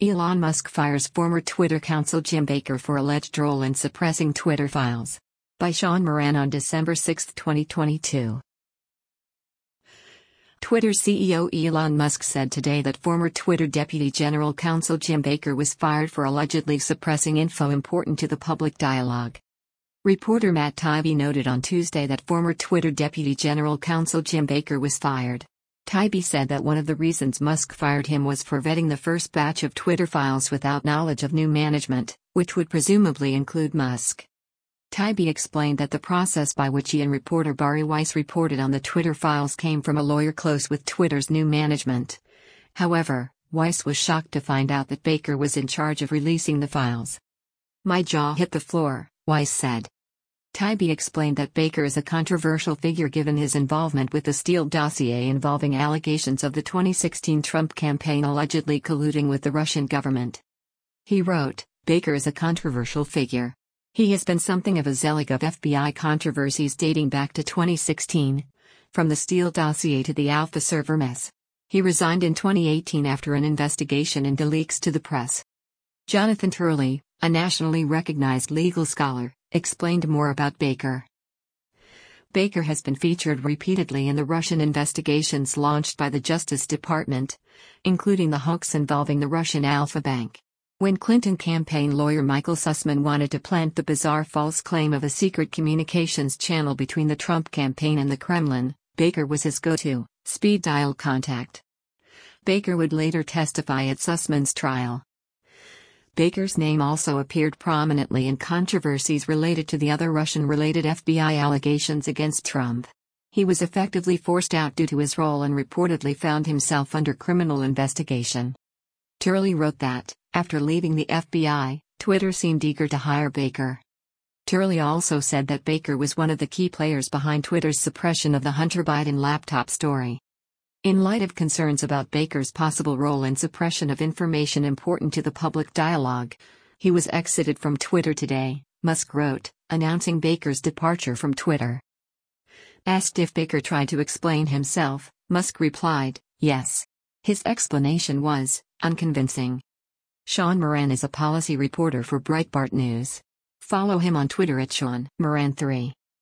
Elon Musk fires former Twitter counsel Jim Baker for alleged role in suppressing Twitter files. By Sean Moran on December 6, 2022. Twitter CEO Elon Musk said today that former Twitter Deputy General Counsel Jim Baker was fired for allegedly suppressing info important to the public dialogue. Reporter Matt Taibbi noted on Tuesday that former Twitter Deputy General Counsel Jim Baker was fired. Taibbi said that one of the reasons Musk fired him was for vetting the first batch of Twitter files without knowledge of new management, which would presumably include Musk. Taibbi explained that the process by which he and reporter Bari Weiss reported on the Twitter files came from a lawyer close with Twitter's new management. However, Weiss was shocked to find out that Baker was in charge of releasing the files. "My jaw hit the floor," Weiss said. Taibbi explained that Baker is a controversial figure given his involvement with the Steele dossier involving allegations of the 2016 Trump campaign allegedly colluding with the Russian government. He wrote, "Baker is a controversial figure. He has been something of a zealot of FBI controversies dating back to 2016, from the Steele dossier to the Alpha server mess. He resigned in 2018 after an investigation into leaks to the press." Jonathan Turley, a nationally recognized legal scholar, explained more about Baker. Baker has been featured repeatedly in the Russian investigations launched by the Justice Department, including the hoax involving the Russian Alfa Bank. When Clinton campaign lawyer Michael Sussman wanted to plant the bizarre false claim of a secret communications channel between the Trump campaign and the Kremlin, Baker was his go-to, speed dial contact. Baker would later testify at Sussman's trial. Baker's name also appeared prominently in controversies related to the other Russian-related FBI allegations against Trump. He was effectively forced out due to his role and reportedly found himself under criminal investigation. Turley wrote that, after leaving the FBI, Twitter seemed eager to hire Baker. Turley also said that Baker was one of the key players behind Twitter's suppression of the Hunter Biden laptop story. In light of concerns about Baker's possible role in suppression of information important to the public dialogue, he was exited from Twitter today, Musk wrote, announcing Baker's departure from Twitter. Asked if Baker tried to explain himself, Musk replied, "Yes." His explanation was unconvincing. Sean Moran is a policy reporter for Breitbart News. Follow him on Twitter at Sean Moran3.